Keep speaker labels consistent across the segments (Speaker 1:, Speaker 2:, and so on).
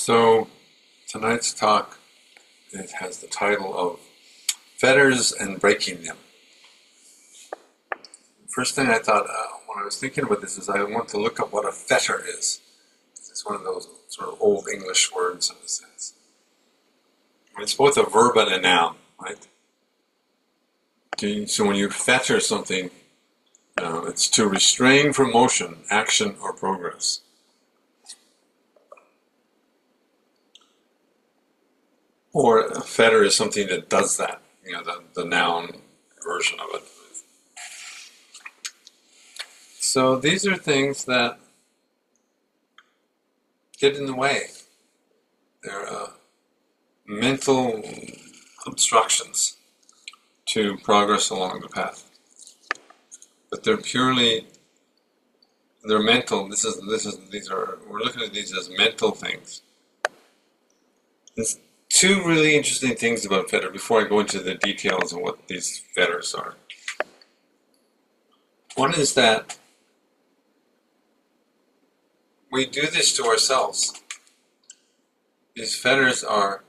Speaker 1: So tonight's talk, it has the title of Fetters and Breaking Them. First thing I thought when I was thinking about this is I want to look up what a fetter is. It's one of those sort of old English words in a sense. It's both a verb and a noun, right? So when you fetter something, it's to restrain from motion, action, or progress. Or a fetter is something that does that, the noun version of it. So these are things that get in the way. They're mental obstructions to progress along the path. But they're mental. We're looking at these as mental things. There's two really interesting things about fetter before I go into the details of what these fetters are. One is that we do this to ourselves. These fetters are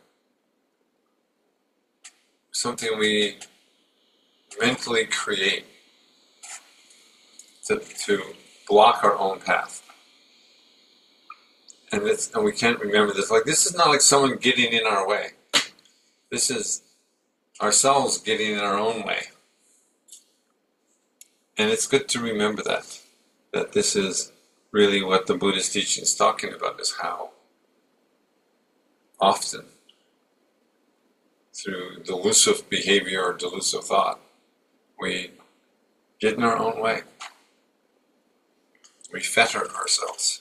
Speaker 1: something we mentally create to block our own path. And we can't remember this. This is not like someone getting in our way. This is ourselves getting in our own way. And it's good to remember that this is really what the Buddhist teaching is talking about, is how often through delusive behavior or delusive thought, we get in our own way. We fetter ourselves.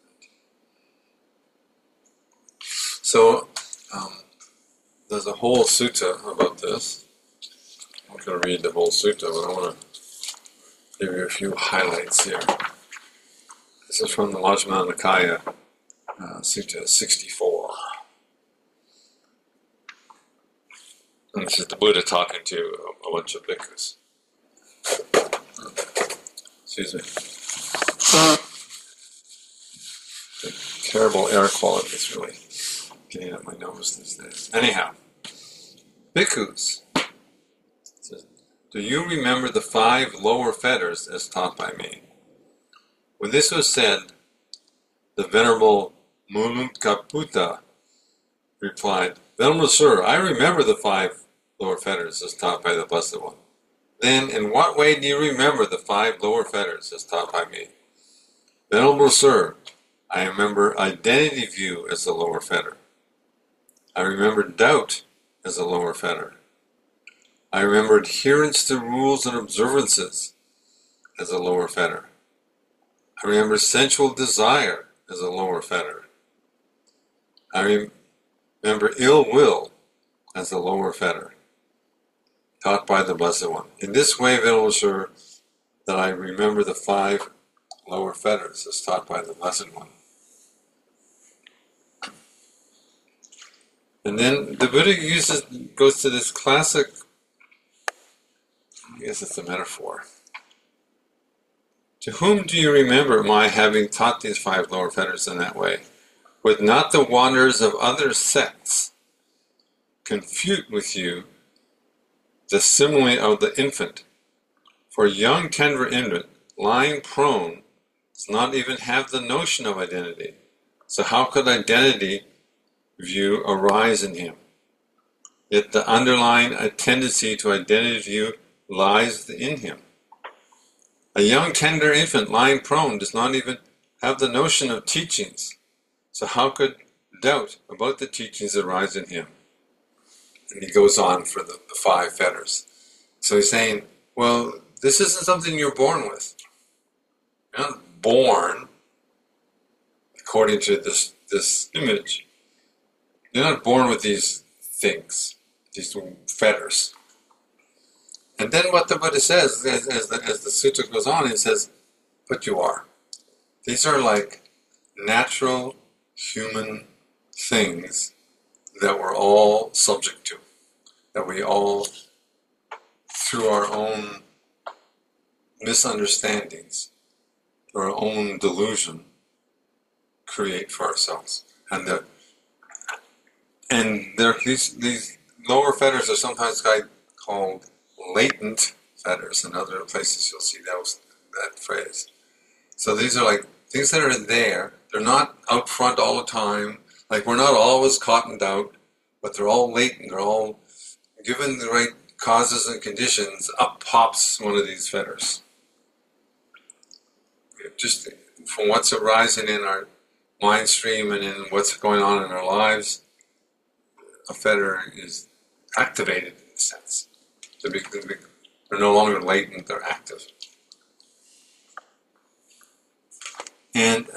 Speaker 1: So, there's a whole sutta about this. I'm not going to read the whole sutta, but I want to give you a few highlights here. This is from the Majjhima Nikaya, Sutta 64. And this is the Buddha talking to a bunch of bhikkhus. Excuse me. The terrible air quality is really getting up my nose these days. Anyhow, bhikkhus. Do you remember the 5 lower fetters as taught by me? When this was said, the Venerable Mulunkaputta replied, Venerable Sir, I remember the 5 lower fetters as taught by the Blessed One. Then, in what way do you remember the 5 lower fetters as taught by me? Venerable Sir, I remember identity view as the lower fetter. I remember doubt as a lower fetter. I remember adherence to rules and observances as a lower fetter. I remember sensual desire as a lower fetter. I remember ill will as a lower fetter, taught by the Blessed One. In this way, Venerable Sir, that I remember the 5 lower fetters as taught by the Blessed One. And then the Buddha goes to this classic, I guess it's a metaphor. To whom do you remember my having taught these 5 lower fetters in that way? Would not the wanderers of other sects confute with you the simile of the infant? For a young tender infant, lying prone, does not even have the notion of identity. So how could identity view arise in him? Yet the underlying tendency to identity view lies in him. A young tender infant lying prone does not even have the notion of teachings. So how could doubt about the teachings arise in him? And he goes on for the 5 fetters. So he's saying, well, this isn't something you're born with. You're not born, according to this image, you're not born with these things, these fetters. And then what the Buddha says, as the sutta goes on, he says, but you are. These are like natural human things that we're all subject to, that we all, through our own misunderstandings, our own delusion, create for ourselves. And And these lower fetters are sometimes called latent fetters. In other places you'll see that phrase. So these are like things that are there. They're not out front all the time. Like we're not always cottoned out, but they're all latent. They're all given the right causes and conditions. Up pops one of these fetters. Just from what's arising in our mind stream and in what's going on in our lives, a fetter is activated in a sense. They're no longer latent, they're active. And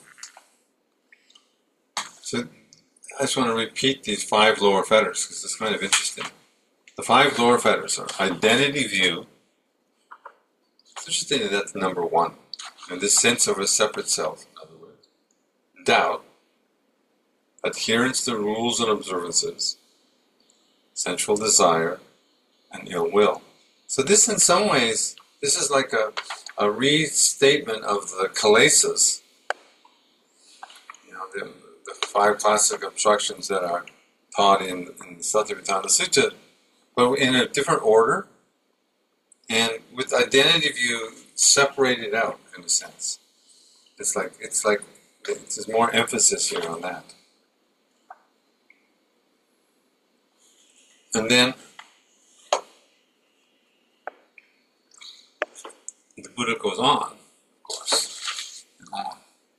Speaker 1: so I just want to repeat these 5 lower fetters because it's kind of interesting. The 5 lower fetters are identity view. It's interesting that that's number 1. And this sense of a separate self, in other words. Doubt, adherence to rules and observances, sensual desire, and ill will. So this, in some ways, this is like a restatement of the kilesas, the 5 classic obstructions that are taught in the Satipatthana Sutta, but in a different order, and with identity view separated out in a sense. It's like there's more emphasis here on that. And then the Buddha goes on, of course, and on.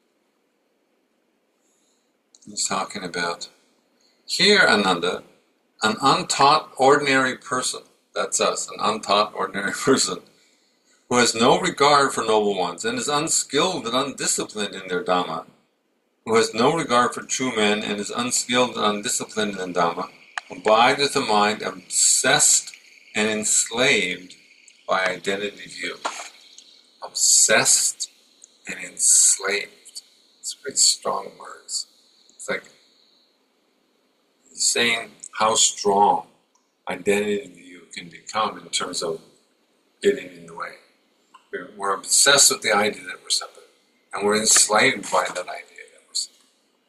Speaker 1: He's talking about, here, Ananda, an untaught ordinary person, that's us, an untaught ordinary person, who has no regard for noble ones, and is unskilled and undisciplined in their Dhamma, who has no regard for true men, and is unskilled and undisciplined in Dhamma, abideth a mind obsessed and enslaved by identity view. Obsessed and enslaved. It's very strong words. It's like he's saying how strong identity view can become in terms of getting in the way. We're obsessed with the idea that we're separate, and we're enslaved by that idea that we're separate.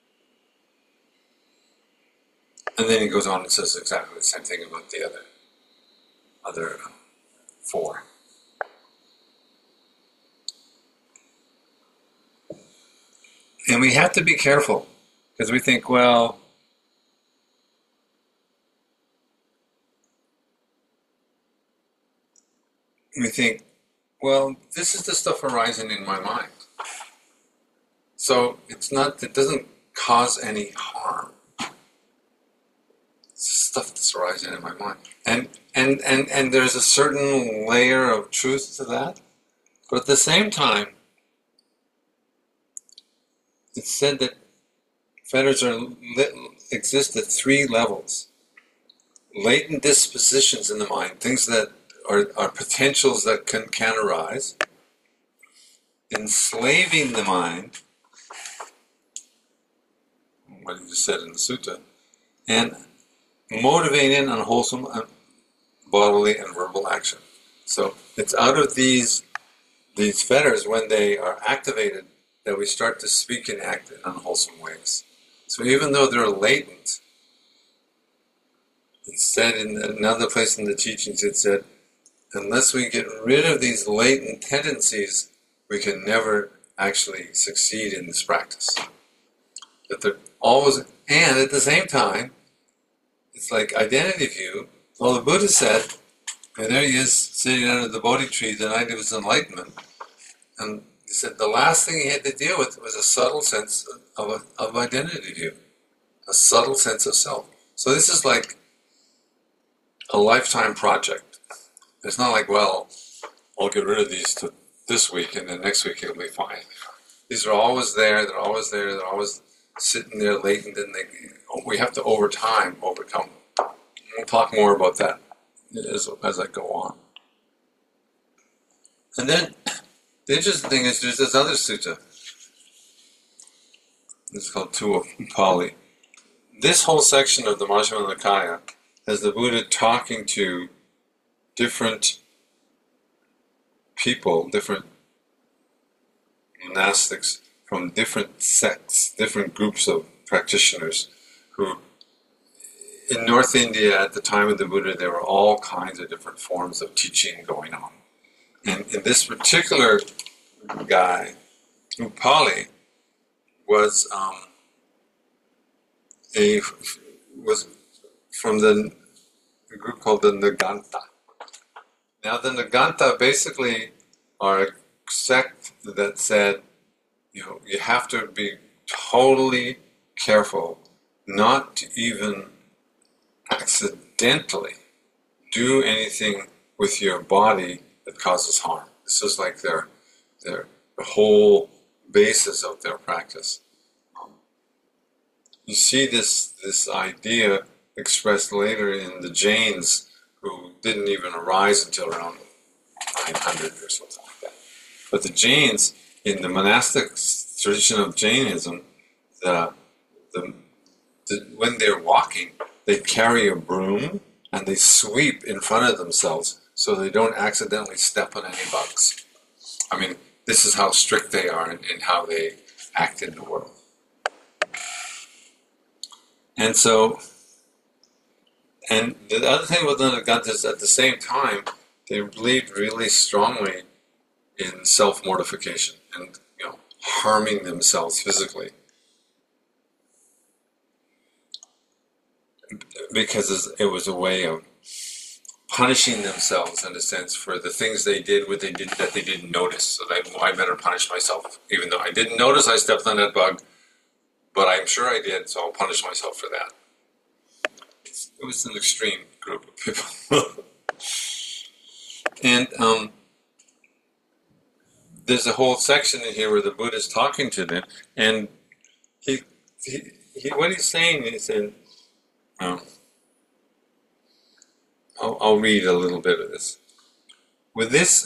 Speaker 1: And then he goes on and says exactly the same thing about the other 4. And we have to be careful, because we think, well, this is the stuff arising in my mind. So it doesn't cause any harm. It's stuff that's arising in my mind. And there's a certain layer of truth to that. But at the same time, it's said that fetters exist at 3 levels. Latent dispositions in the mind, things that are potentials that can arise. Enslaving the mind, what he just said in the sutta, and motivating unwholesome bodily and verbal action. So it's out of these fetters, when they are activated, that we start to speak and act in unwholesome ways. So even though they're latent, it's said in another place in the teachings, it said, unless we get rid of these latent tendencies, we can never actually succeed in this practice. That they're always, and at the same time, it's like identity view. Well, the Buddha said, and there he is sitting under the Bodhi tree the night of his enlightenment, and he said the last thing he had to deal with was a subtle sense of identity view, a subtle sense of self. So this is like a lifetime project. It's not like, well, I'll get rid of these this week and then next week it'll be fine. These are always there, they're always sitting there latent, and we have to over time overcome them. We'll talk more about that as I go on. And then the interesting thing is there's this other sutta. It's called Tuva Pali. This whole section of the Majjhima Nikaya has the Buddha talking to different people, different monastics from different sects, different groups of practitioners who in North India at the time of the Buddha, there were all kinds of different forms of teaching going on. And in this particular guy, Upali, was was from the group called the Naganta. Now, the Naganta basically are a sect that said, you have to be totally careful not to even accidentally do anything with your body that causes harm. This is like the whole basis of their practice. You see this idea expressed later in the Jains, who didn't even arise until around 900 or something like that. But the Jains, in the monastic tradition of Jainism, when they're walking, they carry a broom and they sweep in front of themselves so they don't accidentally step on any bugs. I mean, this is how strict they are in how they act in the world. And so, and the other thing with the Naganta is at the same time, they believed really strongly in self-mortification and, harming themselves physically. Because it was a way of punishing themselves, in a sense, for the things they did that they didn't notice. So I better punish myself, even though I didn't notice I stepped on that bug, but I'm sure I did, so I'll punish myself for that. It was an extreme group of people. And there's a whole section in here where the Buddha's talking to them, and he what he's saying is, I'll read a little bit of this. With this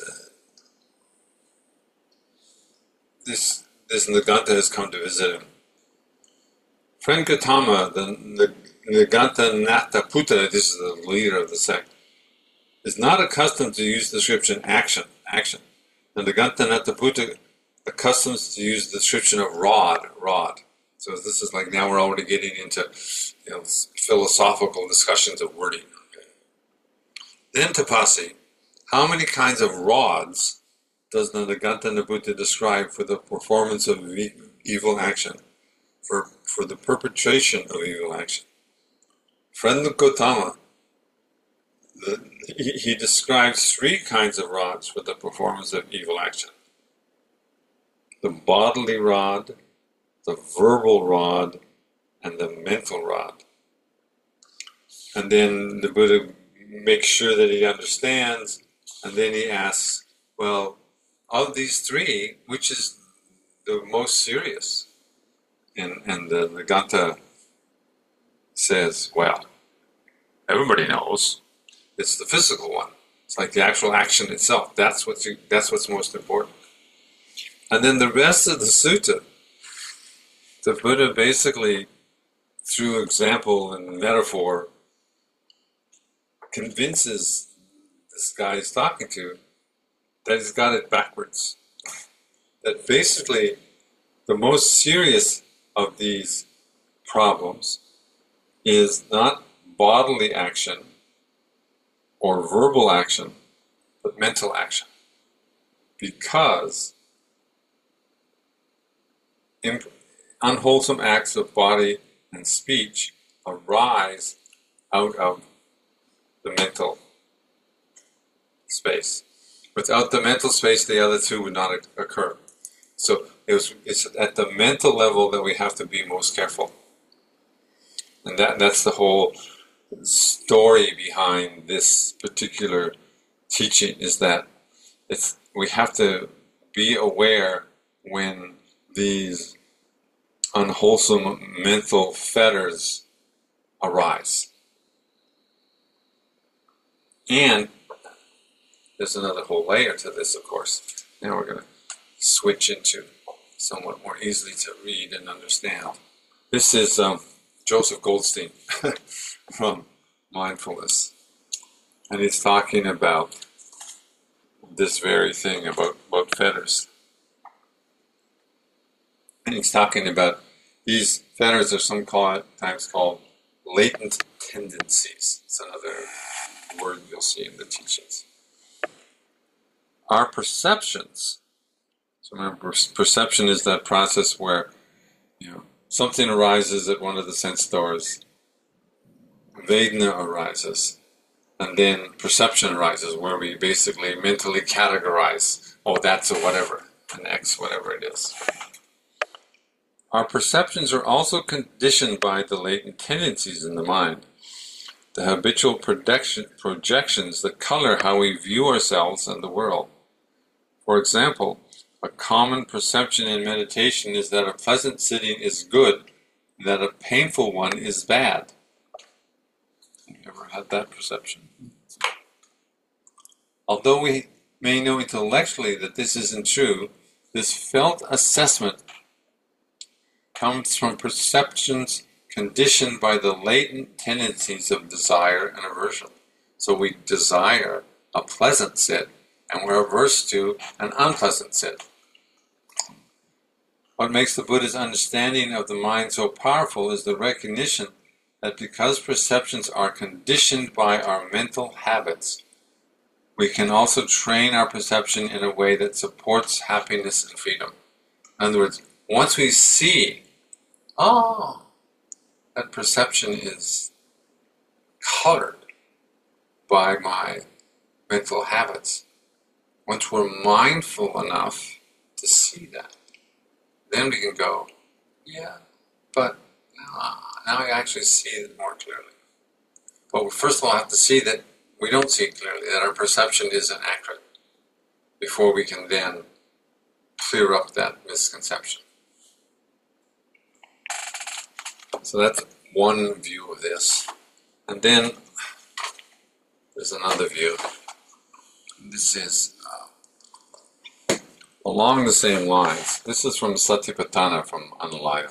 Speaker 1: Naganta has come to visit him. Friend Gautama, the Naganta Nataputta, this is the leader of the sect, is not accustomed to use the description action. The Naganta Nataputta accustoms to use the description of rod. So this is like, now we're already getting into philosophical discussions of wording. Okay. Then Tapasi, how many kinds of rods does the Naganta Nataputta describe for the performance of evil action, for the perpetration of evil action? Friend Gautama, he describes 3 kinds of rods for the performance of evil action: the bodily rod, the verbal rod, and the mental rod. And then the Buddha makes sure that he understands, and then he asks, well, of these 3, which is the most serious? And the Naganta says, well, everybody knows it's the physical one. It's like the actual action itself. That's what's most important. And then the rest of the sutta, the Buddha basically, through example and metaphor, convinces this guy he's talking to that he's got it backwards. That basically the most serious of these problems is not bodily action or verbal action, but mental action. Because unwholesome acts of body and speech arise out of the mental space. Without the mental space, the other 2 would not occur. So it's at the mental level that we have to be most careful. And that's the whole story behind this particular teaching, is that we have to be aware when these unwholesome mental fetters arise. And there's another whole layer to this, of course. Now we're going to switch into somewhat more easily to read and understand. This is Joseph Goldstein from Mindfulness. And he's talking about this very thing about fetters. And he's talking about these fetters are sometimes called latent tendencies. It's another word you'll see in the teachings. Our perceptions. So remember, perception is that process where something arises at one of the sense doors, Vedana arises, and then perception arises, where we basically mentally categorize, oh, that's a whatever, an X, whatever it is. Our perceptions are also conditioned by the latent tendencies in the mind, the habitual projections that color how we view ourselves and the world. For example, a common perception in meditation is that a pleasant sitting is good, and that a painful one is bad. Have you ever had that perception? Although we may know intellectually that this isn't true, this felt assessment comes from perceptions conditioned by the latent tendencies of desire and aversion. So we desire a pleasant sit, and we're averse to an unpleasant sit. What makes the Buddha's understanding of the mind so powerful is the recognition that because perceptions are conditioned by our mental habits, we can also train our perception in a way that supports happiness and freedom. In other words, once we see, that perception is colored by my mental habits, once we're mindful enough to see that, then we can go, yeah, but now I actually see it more clearly. But we first of all have to see that we don't see it clearly, that our perception isn't accurate, before we can then clear up that misconception. So that's one view of this. And then there's another view. This is along the same lines. This is from Satipatthana from Analayo.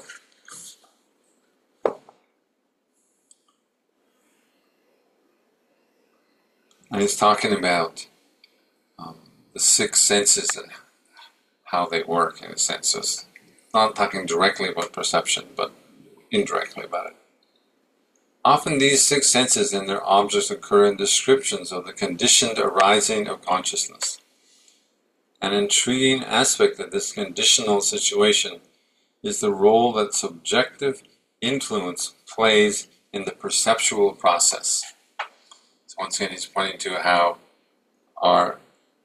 Speaker 1: And he's talking about the six senses and how they work, in a sense. So it's not talking directly about perception, but indirectly about it. Often these six senses and their objects occur in descriptions of the conditioned arising of consciousness. An intriguing aspect of this conditional situation is the role that subjective influence plays in the perceptual process. So once again, he's pointing to how our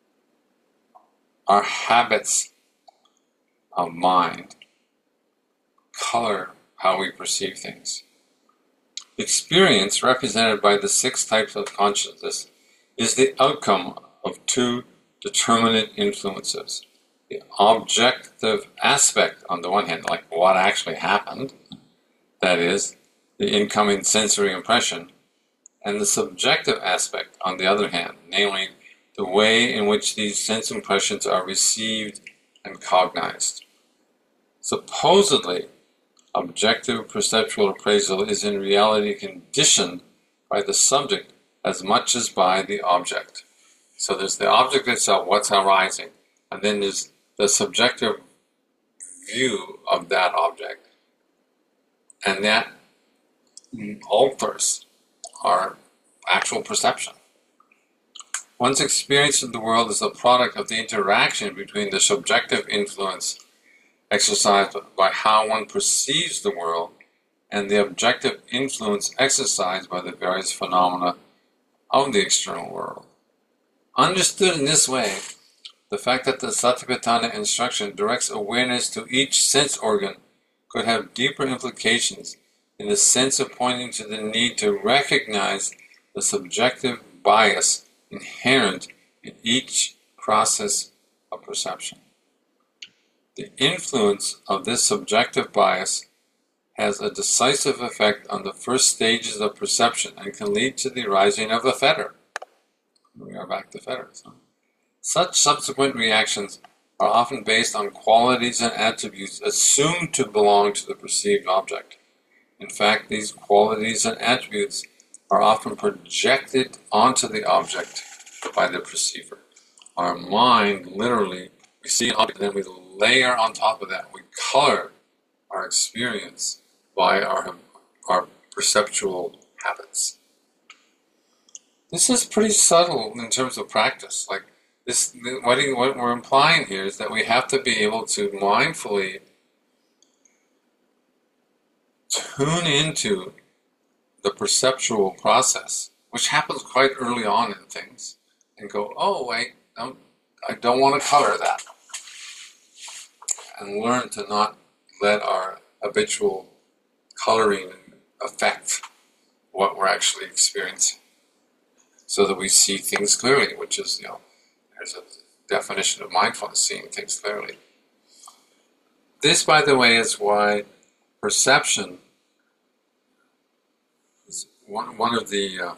Speaker 1: habits of mind color how we perceive things. Experience, represented by the six types of consciousness, is the outcome of two determinate influences. The objective aspect, on the one hand, like what actually happened, that is, the incoming sensory impression, and the subjective aspect, on the other hand, namely, the way in which these sense impressions are received and cognized. Supposedly, objective perceptual appraisal is in reality conditioned by the subject as much as by the object. So there's the object itself, what's arising, and then there's the subjective view of that object. And that alters our actual perception. One's experience of the world is the product of the interaction between the subjective influence exercised by how one perceives the world and the objective influence exercised by the various phenomena of the external world. Understood in this way, the fact that the Satipatthana instruction directs awareness to each sense organ could have deeper implications in the sense of pointing to the need to recognize the subjective bias inherent in each process of perception. The influence of this subjective bias has a decisive effect on the first stages of perception and can lead to the arising of a fetter. We are back to fetters. Such subsequent reactions are often based on qualities and attributes assumed to belong to the perceived object. In fact, these qualities and attributes are often projected onto the object by the perceiver. Our mind, literally, we see an object and then we layer on top of that, we color our experience by our perceptual habits. This is pretty subtle in terms of practice. Like this, what we're implying here is that we have to be able to mindfully tune into the perceptual process, which happens quite early on in things, and go, oh, wait, I don't want to color that. And learn to not let our habitual coloring affect what we're actually experiencing, so that we see things clearly, which is, there's a definition of mindfulness, seeing things clearly. This, by the way, is why perception is one of the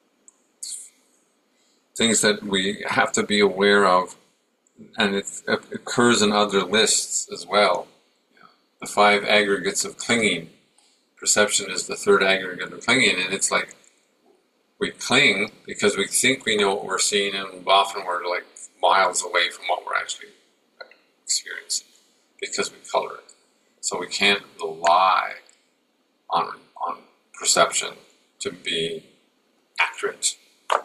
Speaker 1: things that we have to be aware of, and it occurs in other lists as well. The 5 aggregates of clinging. Perception is the 3rd aggregate of clinging, and it's like we cling because we think we know what we're seeing, and often we're like miles away from what we're actually experiencing because we color it. So we can't rely on perception to be accurate,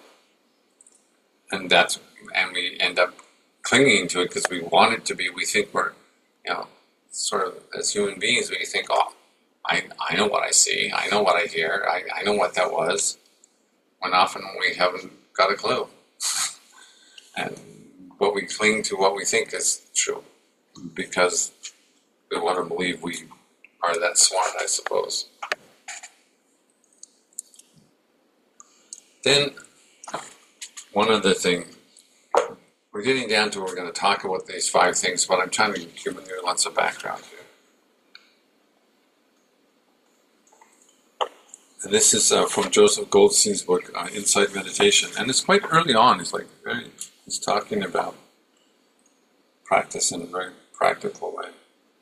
Speaker 1: and we end up clinging to it because we want it to be. We think we're, sort of as human beings, we think, oh, I know what I see, I know what I hear, I know what that was, when often we haven't got a clue. But we cling to what we think is true because we want to believe we are that smart, I suppose. Then, one other thing, we're getting down to, we're going to talk about these 5 things, but I'm trying to give you lots of background here. And this is from Joseph Goldstein's book, Insight Meditation. And it's quite early on. He's talking about practice in a very practical way.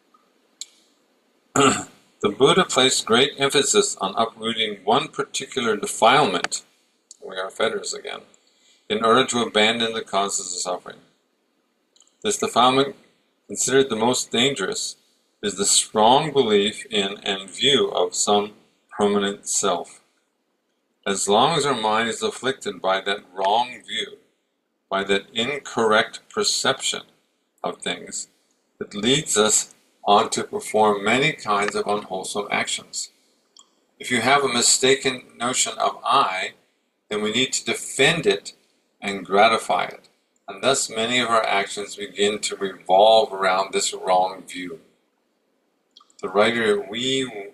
Speaker 1: The Buddha placed great emphasis on uprooting one particular defilement, we are fetters again, in order to abandon the causes of suffering. This defilement, considered the most dangerous, is the strong belief in and view of some permanent self. As long as our mind is afflicted by that wrong view, by that incorrect perception of things, it leads us on to perform many kinds of unwholesome actions. If you have a mistaken notion of I, then we need to defend it and gratify it, and thus many of our actions begin to revolve around this wrong view. The writer Wee,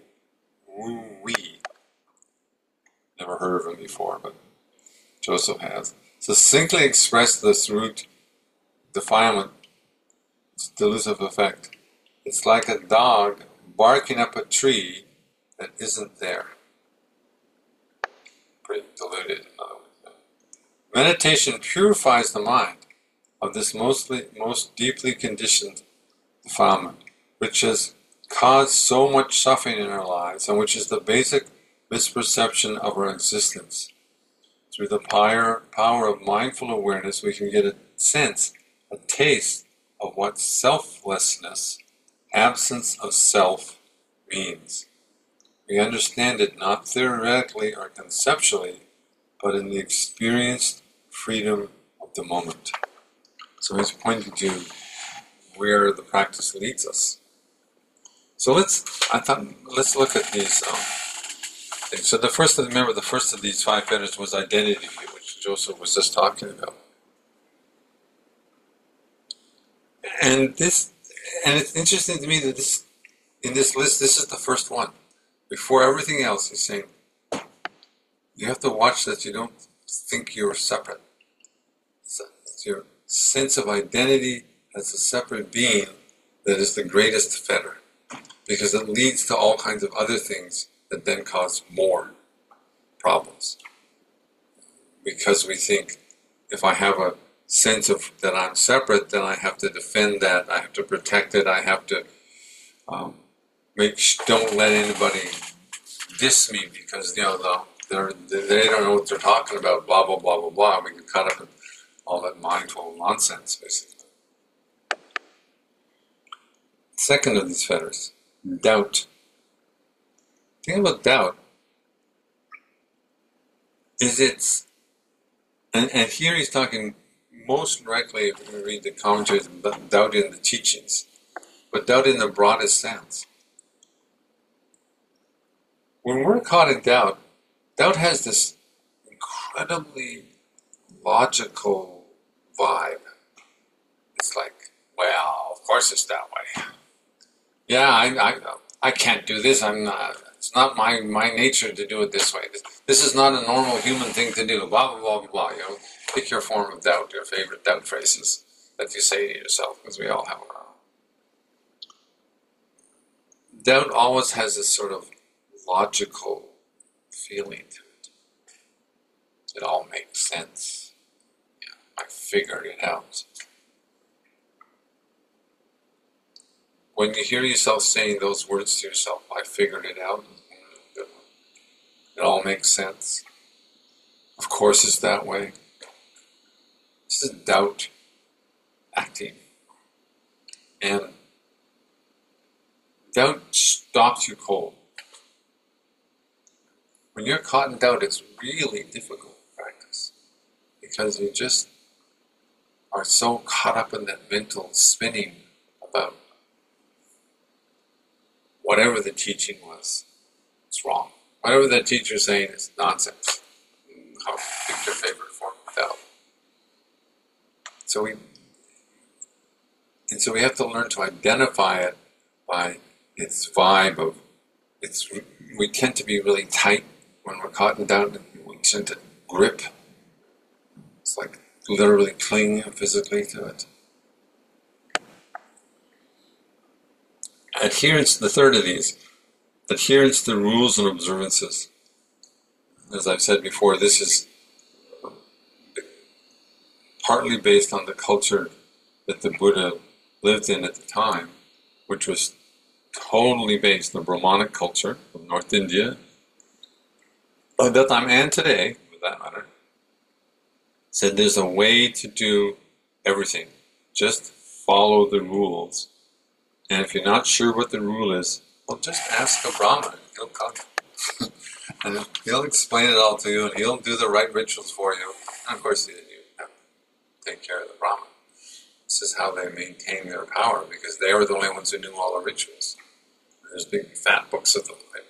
Speaker 1: never heard of him before, but Joseph has, succinctly expressed this root defilement, its delusive effect. It's like a dog barking up a tree that isn't there. Pretty diluted, in other words. Meditation purifies the mind of this most deeply conditioned defilement, which has caused so much suffering in our lives, and which is the basic misperception of our existence. Through the power of mindful awareness, we can get a sense, a taste of what selflessness, absence of self, means. We understand it not theoretically or conceptually, but in the experienced freedom of the moment. So he's pointing to where the practice leads us. So let's look at these things. So the first of these 5 fetters was identity, which Joseph was just talking about. And it's interesting to me that in this list, this is the first one. Before everything else, he's saying, you have to watch that you don't think you're separate. It's your sense of identity as a separate being that is the greatest fetter, because it leads to all kinds of other things that then cause more problems. Because we think, if I have a sense of that I'm separate, then I have to defend that, I have to protect it, I have to don't let anybody diss me because they don't know what they're talking about, blah blah blah blah blah. We get caught up in all that mindful nonsense, basically. Second of these fetters, doubt. Think about doubt. is it's, and here he's talking most directly, if we read the commentaries, about doubt in the teachings, but doubt in the broadest sense. When we're caught in doubt, doubt has this incredibly logical vibe. It's like, well, of course it's that way. Yeah, I can't do this. I'm not. It's not my nature to do it this way. This is not a normal human thing to do. Blah blah blah blah blah. You know, pick your form of doubt, your favorite doubt phrases that you say to yourself, because we all have our own. Doubt always has this sort of logical feeling to it. It all makes sense. Yeah, I figured it out. When you hear yourself saying those words to yourself, I figured it out, it all makes sense. Of course it's that way. This is doubt acting. And doubt stops you cold. When you're caught in doubt, it's really difficult practice, because you just are so caught up in that mental spinning about whatever the teaching was. It's wrong. Whatever the teacher's saying is nonsense. Pick your favorite form of doubt. So we have to learn to identify it by its vibe of we tend to be really tight when we're caught in doubt, and we tend to grip. It's like literally cling physically to it. Adherence, the third of these, adherence to rules and observances. As I've said before, this is partly based on the culture that the Buddha lived in at the time, which was totally based on the Brahmanic culture of North India, at that time and today, for that matter. Said there's a way to do everything. Just follow the rules. And if you're not sure what the rule is, well, just ask a Brahmin. He'll come. And he'll explain it all to you, and he'll do the right rituals for you. And of course, you have to take care of the Brahmin. This is how they maintain their power, because they were the only ones who knew all the rituals. There's big fat books of them. Right?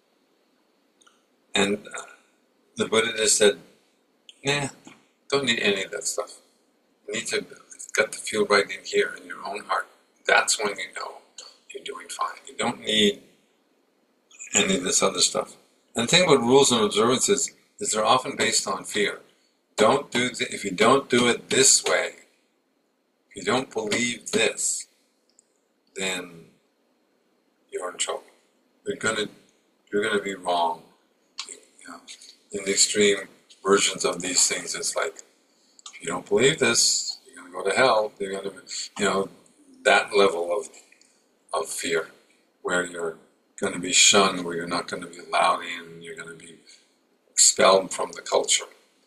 Speaker 1: And the Buddha just said, nah, don't need any of that stuff. You need to get the feel right in here, in your own heart. That's when you know you're doing fine. You don't need any of this other stuff. And the thing about rules and observances is they're often based on fear. If you don't do it this way, if you don't believe this, then you're in trouble. You're gonna be wrong. You know, in the extreme versions of these things, it's like, if you don't believe this, you're gonna go to hell. You're gonna, that level of fear, where you're going to be shunned, where you're not going to be allowed in, you're going to be expelled from the culture.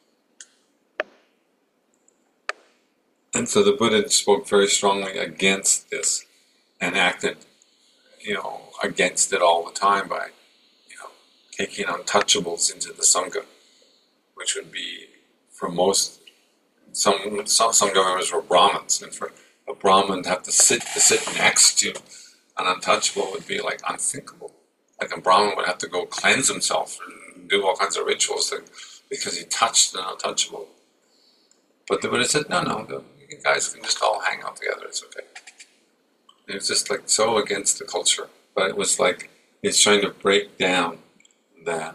Speaker 1: And so the Buddha spoke very strongly against this, and acted, against it all the time by, taking untouchables into the Sangha, which would be, for most, some Sangha members were Brahmins, and for a Brahmin to have to sit next to an untouchable would be like unthinkable. Like a Brahmin would have to go cleanse himself and do all kinds of rituals because he touched an untouchable. But the Buddha said, no, you guys can just all hang out together, it's okay. It was just like so against the culture. But it was like he's trying to break down that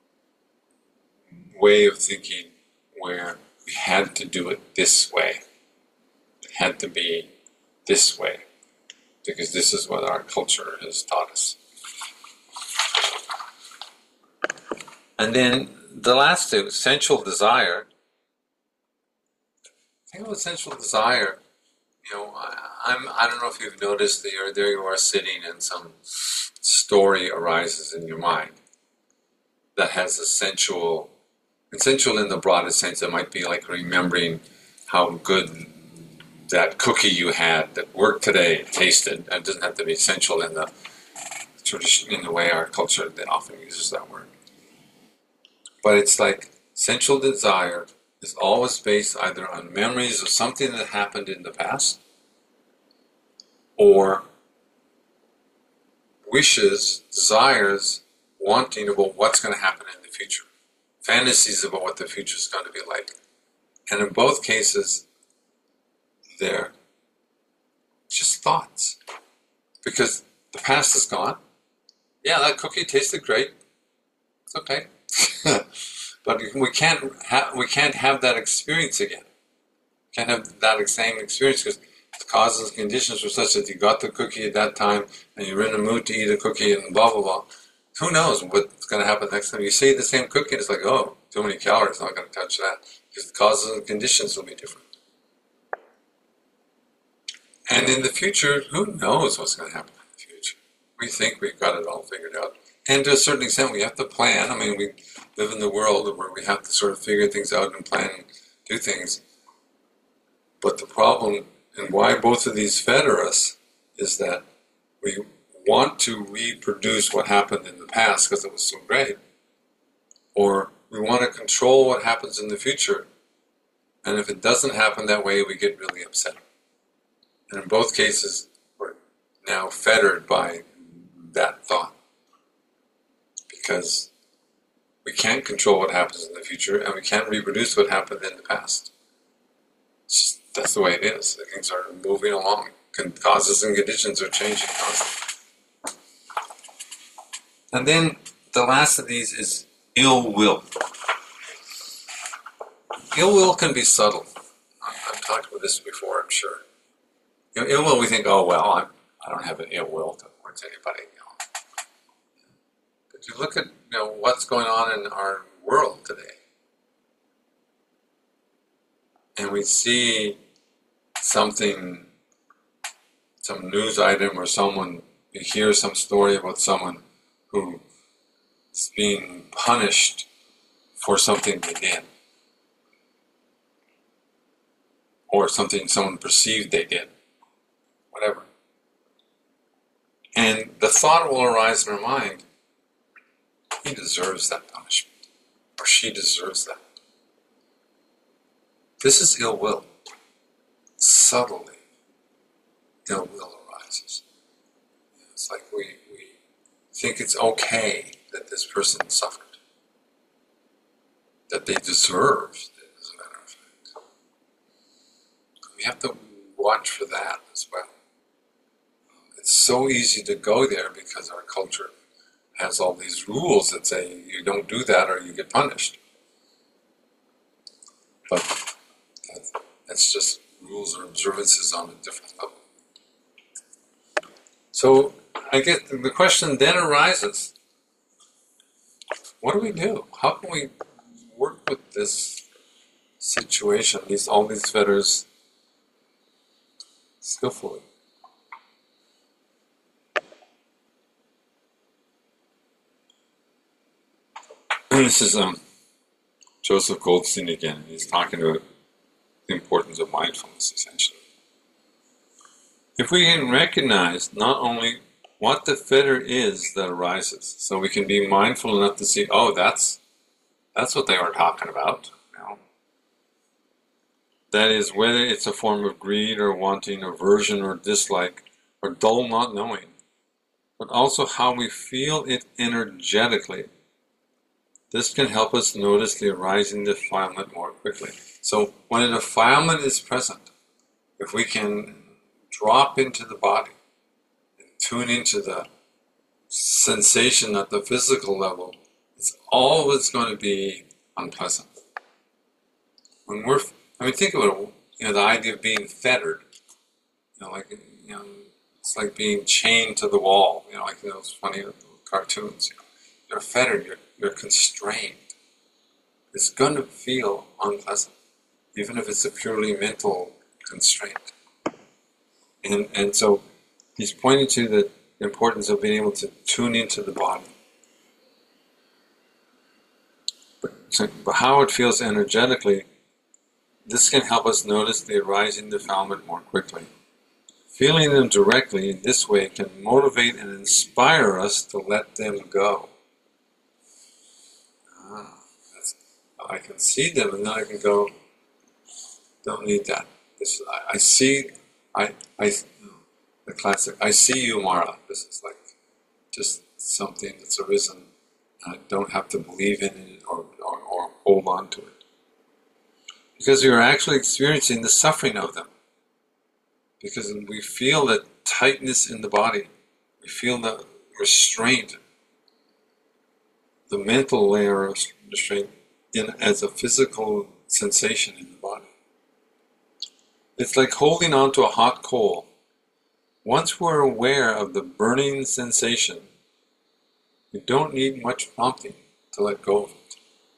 Speaker 1: way of thinking where we had to do it this way. It had to be this way, because this is what our culture has taught us. And then the last two, sensual desire. Think about sensual desire. I don't know if you've noticed that there you are sitting and some story arises in your mind that has a sensual in the broadest sense. It might be like remembering how good that cookie you had that worked today tasted. It doesn't have to be sensual in the tradition, in the way our culture that often uses that word. But it's like sensual desire is always based either on memories of something that happened in the past, or wishes, desires, wanting about what's going to happen in the future, fantasies about what the future is going to be like. And in both cases, they're just thoughts. Because the past is gone. Yeah, that cookie tasted great. It's okay. But we can't have that experience again. Can't have that same experience because the causes and conditions were such that you got the cookie at that time and you're in the mood to eat a cookie and blah, blah, blah. Who knows what's going to happen next time? You see the same cookie, it's like, oh, too many calories, I'm not going to touch that. Because the causes and conditions will be different. And in the future, who knows what's going to happen in the future? We think we've got it all figured out. And to a certain extent, we have to plan. I mean, we live in the world where we have to sort of figure things out and plan and do things. But the problem, and why both of these fetter us, is that we want to reproduce what happened in the past because it was so great. Or we want to control what happens in the future. And if it doesn't happen that way, we get really upset. And in both cases, we're now fettered by that thought. Because we can't control what happens in the future, and we can't reproduce what happened in the past. That's the way it is. Things are moving along. Causes and conditions are changing constantly. And then the last of these is ill will. Ill will can be subtle. I've talked about this before, I'm sure. Ill will, we think, oh, well, I don't have an ill will towards anybody. But you look at what's going on in our world today, and we see something, some news item or someone, you hear some story about someone who is being punished for something they did, or something someone perceived they did, whatever. And the thought will arise in our mind, he deserves that punishment, or she deserves that. This is ill will. Subtly, ill will arises. It's like we think it's okay that this person suffered, that they deserve, as a matter of fact. We have to watch for that as well. It's so easy to go there because our culture has all these rules that say you don't do that or you get punished. But that's just rules or observances on a different level. So I get the question then arises, what do we do? How can we work with this situation, all these fetters, skillfully? And this is Joseph Goldstein again. He's talking about the importance of mindfulness, essentially. If we can recognize not only what the fetter is that arises, so we can be mindful enough to see, oh, that's what they were talking about. That is, whether it's a form of greed or wanting, aversion or dislike, or dull not knowing, but also how we feel it energetically. This can help us notice the arising defilement more quickly. So when a defilement is present, if we can drop into the body and tune into the sensation at the physical level, it's always going to be unpleasant. When think about it, the idea of being fettered. It's like being chained to the wall. Like those funny cartoons. You're fettered. You're constrained. It's going to feel unpleasant, even if it's a purely mental constraint. And so he's pointing to the importance of being able to tune into the body. But how it feels energetically, this can help us notice the arising defilement more quickly. Feeling them directly in this way can motivate and inspire us to let them go. I can see them, and then I can go, don't need that. I see, the classic, I see you, Mara. This is like just something that's arisen. I don't have to believe in it or hold on to it. Because you're actually experiencing the suffering of them. Because we feel the tightness in the body. We feel the restraint, the mental layer of restraint as a physical sensation in the body. It's like holding on to a hot coal. Once we're aware of the burning sensation, we don't need much prompting to let go of it.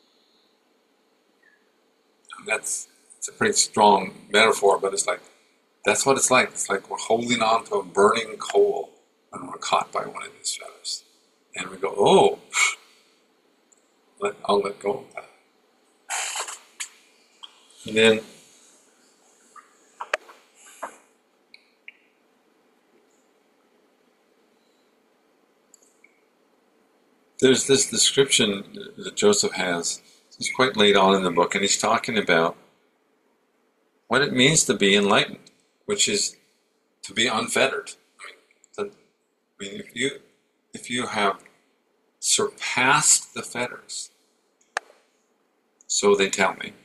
Speaker 1: And it's a pretty strong metaphor, but it's like, that's what it's like. It's like we're holding on to a burning coal when we're caught by one of these feathers. And we go, oh, I'll let go of that. And then there's this description that Joseph has. It's quite late on in the book, and he's talking about what it means to be enlightened, which is to be unfettered. If you have surpassed the fetters, so they tell me,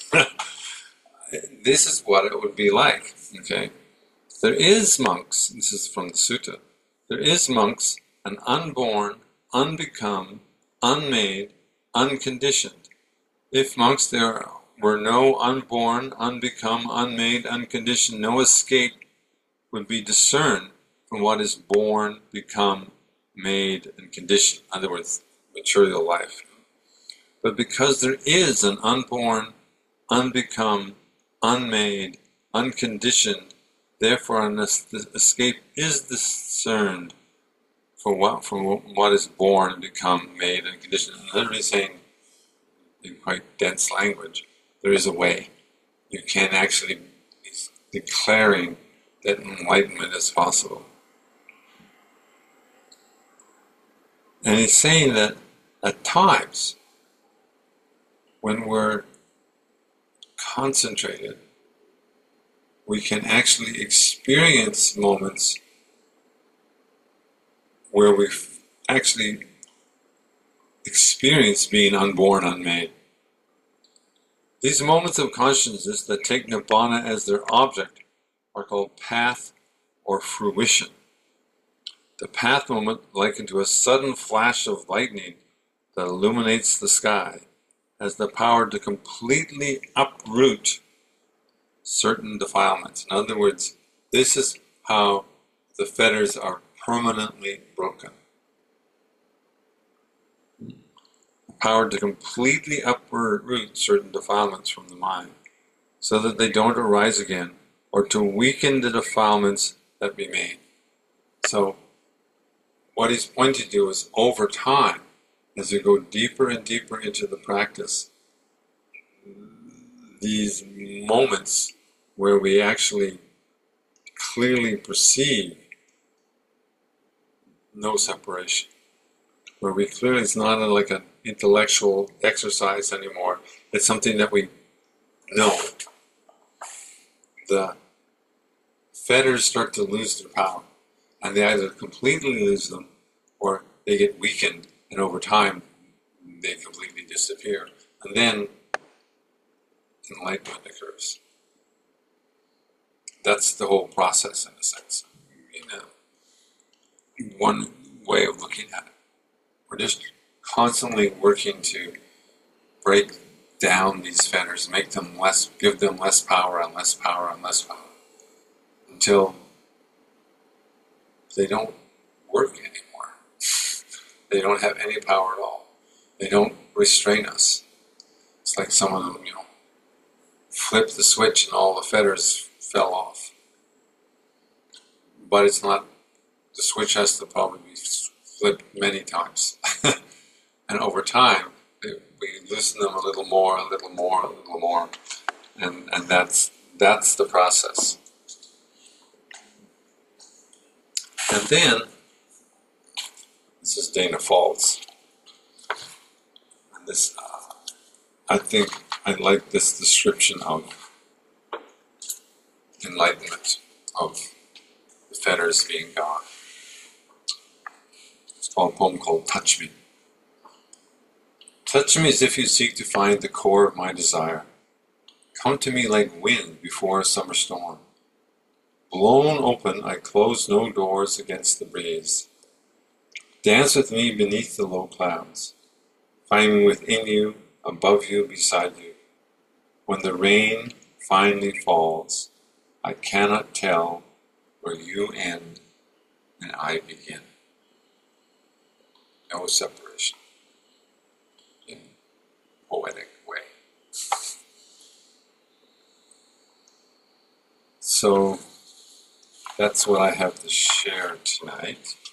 Speaker 1: this is what it would be like. Okay, there is, monks. This is from the sutta. There is, monks, an unborn, unbecome, unmade, unconditioned. If, monks, there were no unborn, unbecome, unmade, unconditioned, no escape would be discerned from what is born, become, made, and conditioned. In other words, material life. But because there is an unborn, unbecome, unmade, unconditioned, therefore an escape is discerned from what is born, become, made, and conditioned. And literally saying, in quite dense language, there is a way. You can actually be declaring that enlightenment is possible. And he's saying that at times, when we're concentrated, we can actually experience moments where we actually experience being unborn, unmade. These moments of consciousness that take Nibbana as their object are called path or fruition. The path moment likened to a sudden flash of lightning that illuminates the sky has the power to completely uproot certain defilements. In other words, this is how the fetters are permanently broken. The power to completely uproot certain defilements from the mind so that they don't arise again, or to weaken the defilements that remain. So, what he's pointing to is, over time, as we go deeper and deeper into the practice, these moments where we actually clearly perceive no separation, where we clearly, it's not like an intellectual exercise anymore, it's something that we know. The fetters start to lose their power, and they either completely lose them or they get weakened, and over time they completely disappear. And then enlightenment occurs. That's the whole process, in a sense. One way of looking at it. We're just constantly working to break down these fetters, make them less, give them less power and less power and less power, until they don't work anymore. They don't have any power at all. They don't restrain us. It's like someone, flipped the switch and all the fetters fell off. But it's not, the switch has to probably be flipped many times. And over time, we loosen them a little more, a little more, a little more. And that's the process. And then, this is Dana Falls. And this, I think I like this description of enlightenment, of the fetters being gone. It's called a poem called Touch Me. Touch me as if you seek to find the core of my desire. Come to me like wind before a summer storm. Blown open, I close no doors against the breeze. Dance with me beneath the low clouds. Find me within you, above you, beside you. When the rain finally falls, I cannot tell where you end and I begin. No separation in poetic way. So that's what I have to share tonight.